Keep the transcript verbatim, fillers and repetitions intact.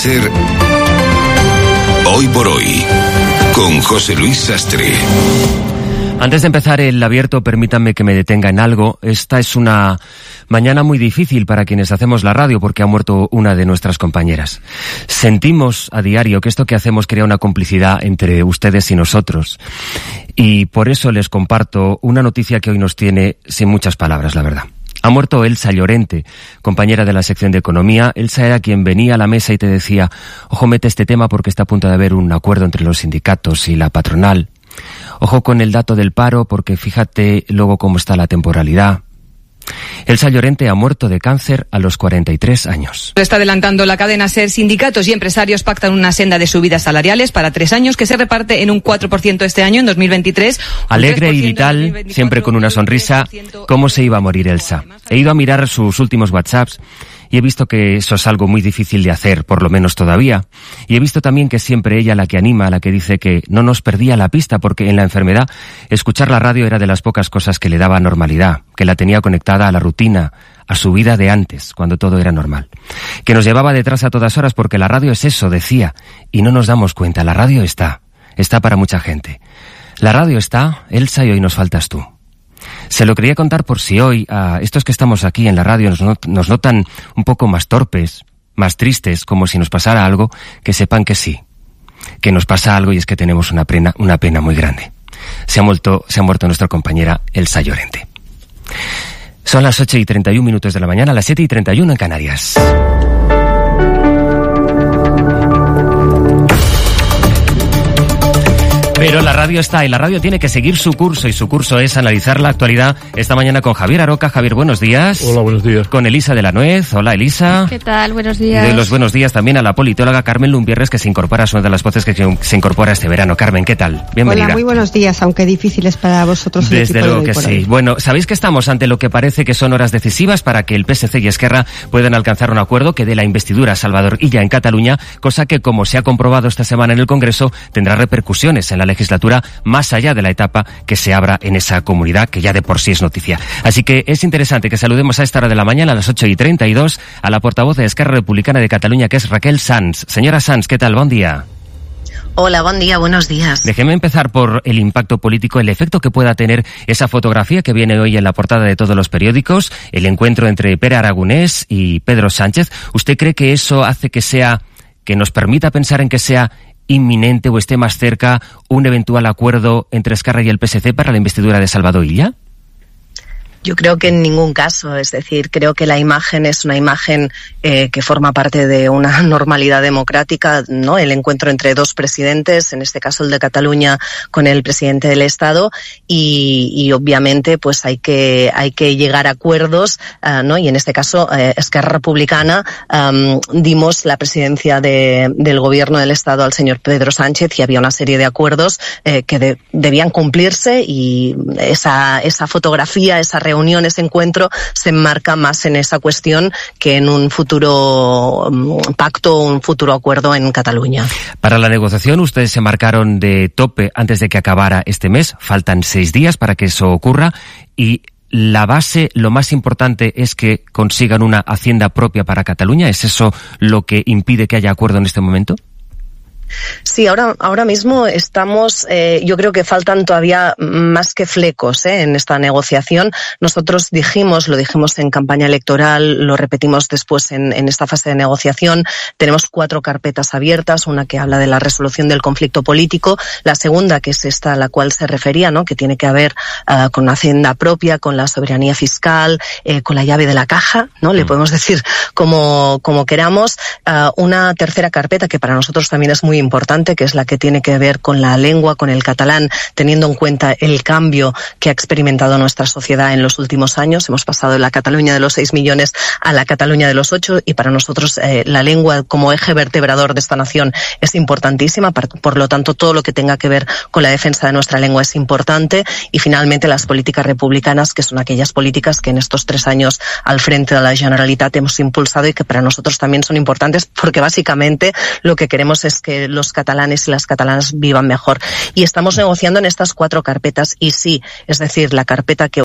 ser Hoy por Hoy, con José Luis Sastre. Antes de empezar el abierto, permítanme que me detenga en algo. Esta es una mañana muy difícil para quienes hacemos la radio porque ha muerto una de nuestras compañeras. Sentimos a diario que esto que hacemos crea una complicidad entre ustedes y nosotros. Y por eso les comparto una noticia que hoy nos tiene sin muchas palabras, la verdad. Ha muerto Elsa Llorente, compañera de la sección de Economía. Elsa era quien venía a la mesa y te decía, ojo, mete este tema porque está a punto de haber un acuerdo entre los sindicatos y la patronal. Ojo con el dato del paro porque fíjate luego cómo está la temporalidad. Elsa Llorente ha muerto de cáncer a los cuarenta y tres años. Está adelantando la cadena SER. Sindicatos y empresarios pactan una senda de subidas salariales para tres años que se reparte en un cuatro por ciento este año, en dos mil veintitrés. Alegre y vital, siempre con una sonrisa. ¿Cómo se iba a morir Elsa? He ido a mirar sus últimos WhatsApps y he visto que eso es algo muy difícil de hacer, por lo menos todavía. Y he visto también que siempre ella la que anima, la que dice que no nos perdía la pista porque en la enfermedad escuchar la radio era de las pocas cosas que le daba normalidad, que la tenía conectada a la rutina, a su vida de antes, cuando todo era normal. Que nos llevaba detrás a todas horas porque la radio es eso, decía, y no nos damos cuenta, la radio está, está para mucha gente. La radio está, Elsa, y hoy nos faltas tú. Se lo quería contar por si hoy a estos que estamos aquí en la radio nos, not- nos notan un poco más torpes, más tristes, como si nos pasara algo, que sepan que sí, que nos pasa algo y es que tenemos una pena, una pena muy grande. Se ha muerto, se ha muerto nuestra compañera Elsa Llorente. Son las ocho y treinta y un minutos de la mañana, las siete y treinta y uno en Canarias. Pero la radio está y la radio tiene que seguir su curso y su curso es analizar la actualidad esta mañana con Javier Aroca. Javier, buenos días. Hola, buenos días. Con Elisa de la Nuez. Hola, Elisa. ¿Qué tal? Buenos días. Y doy los buenos días también a la politóloga Carmen Lumbierres, que se incorpora, es una de las voces que se incorpora este verano. Carmen, ¿qué tal? Bienvenida. Hola, muy buenos días, aunque difíciles para vosotros. Desde luego que sí. Bueno, sabéis que estamos ante lo que parece que son horas decisivas para que el P S C y Esquerra puedan alcanzar un acuerdo que dé la investidura a Salvador Illa en Cataluña, cosa que, como se ha comprobado esta semana en el Congreso, tendrá repercusiones en la legislatura más allá de la etapa que se abra en esa comunidad, que ya de por sí es noticia. Así que es interesante que saludemos a esta hora de la mañana, a las ocho y treinta y dos, a la portavoz de Esquerra Republicana de Cataluña, que es Raquel Sans. Señora Sans, ¿qué tal? Buen día. Hola, buen día, buenos días. Déjeme empezar por el impacto político, el efecto que pueda tener esa fotografía que viene hoy en la portada de todos los periódicos, el encuentro entre Pere Aragonés y Pedro Sánchez. ¿Usted cree que eso hace que sea, que nos permita pensar en que sea inminente o esté más cerca un eventual acuerdo entre Esquerra y el P S C para la investidura de Salvador Illa? Yo creo que en ningún caso, es decir, creo que la imagen es una imagen eh, que forma parte de una normalidad democrática, ¿no? El encuentro entre dos presidentes, en este caso el de Cataluña con el presidente del Estado, y, y obviamente pues hay que hay que llegar a acuerdos, uh, ¿no? Y en este caso eh, Esquerra Republicana um, dimos la presidencia de, del gobierno del Estado al señor Pedro Sánchez y había una serie de acuerdos eh, que de, debían cumplirse y esa esa fotografía, esa reunión, ese encuentro se enmarca más en esa cuestión que en un futuro um, pacto o un futuro acuerdo en Cataluña. Para la negociación ustedes se marcaron de tope antes de que acabara este mes. Faltan seis días para que eso ocurra y la base, lo más importante es que consigan una hacienda propia para Cataluña. ¿Es eso lo que impide que haya acuerdo en este momento? Sí, ahora ahora mismo estamos, eh, yo creo que faltan todavía más que flecos eh, en esta negociación. Nosotros dijimos, lo dijimos en campaña electoral, lo repetimos después en, en esta fase de negociación, tenemos cuatro carpetas abiertas, una que habla de la resolución del conflicto político, la segunda, que es esta a la cual se refería, ¿no? Que tiene que ver uh, con una hacienda propia, con la soberanía fiscal, eh, con la llave de la caja, ¿no? Le podemos decir como, como queramos. Uh, una tercera carpeta que para nosotros también es muy importante, que es la que tiene que ver con la lengua, con el catalán, teniendo en cuenta el cambio que ha experimentado nuestra sociedad en los últimos años. Hemos pasado de la Cataluña de los seis millones a la Cataluña de los ocho y para nosotros eh, la lengua como eje vertebrador de esta nación es importantísima. Por lo tanto, todo lo que tenga que ver con la defensa de nuestra lengua es importante. Y finalmente, las políticas republicanas, que son aquellas políticas que en estos tres años al frente de la Generalitat hemos impulsado y que para nosotros también son importantes porque básicamente lo que queremos es que los catalanes y las catalanas vivan mejor. Y estamos negociando en estas cuatro carpetas y sí, es decir, la carpeta que